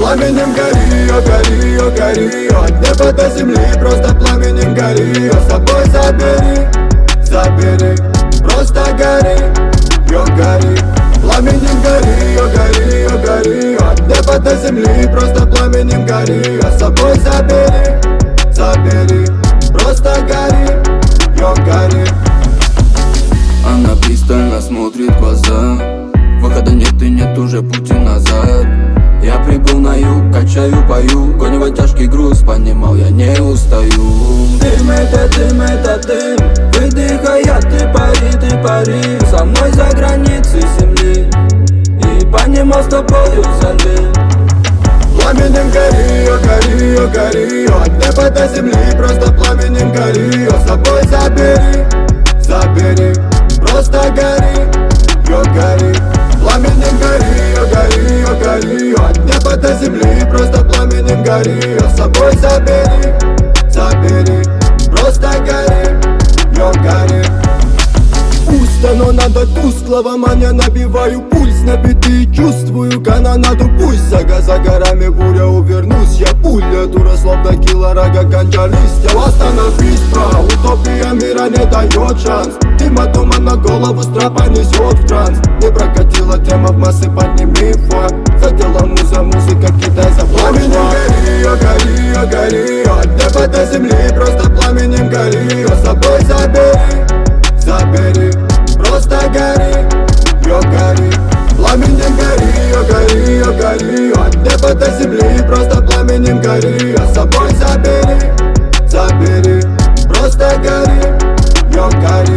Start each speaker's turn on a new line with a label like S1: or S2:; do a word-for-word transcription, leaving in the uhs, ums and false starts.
S1: Пламенем гори, о, гори, о, гори, от неба до земли, просто пламенем гори, о, с собой забери, забери, просто гори, о, гори. Пламенем гори, о, гори, о, гори, от неба до земли, просто пламенем гори, о, с собой забери, забери, просто гори, о, гори.
S2: Она пристально смотрит в глаза, выхода нет и нет уже пути назад. Я прибыл на юг, качаю, пою, гоню тяжкий груз, понимал, я не устаю.
S3: Дым это дым, это дым, выдыхая, ты пари, ты пари, со мной за границей земли, и понимал, с тобою залил.
S1: Пламенем гори, о, гори, о, гори, от неба до земли, просто пламенем гори, о, с собой забери, забери, просто гори, о, гори. Пламенем гори, о, гори, о, гори, от неба до земли, просто пламенем гори, о, с собой забери, забери, просто гори, о, гори. Пусто, но надо тусклого, маня, набиваю пульс, набитый, чувствую канонаду, пусть за, за горами буря, увернусь, я пуля, дура, словно килорага, кончались, я остановись, бра, утопия мира не дает шанс, дыма тумана, голову страпа несет в транс, не прокатила тема в массы, подними факт, задела муза, музыка, кидай за пламенем гори, о, гори, о, гори, от неба до земли, просто пламенем гори, о, с собой забери, забери, просто гори, о, гори. Пламенем гори, о, гори, о, гори, от неба до земли, просто пламенем гори, о, с собой забери, забери, просто гори, о, гори.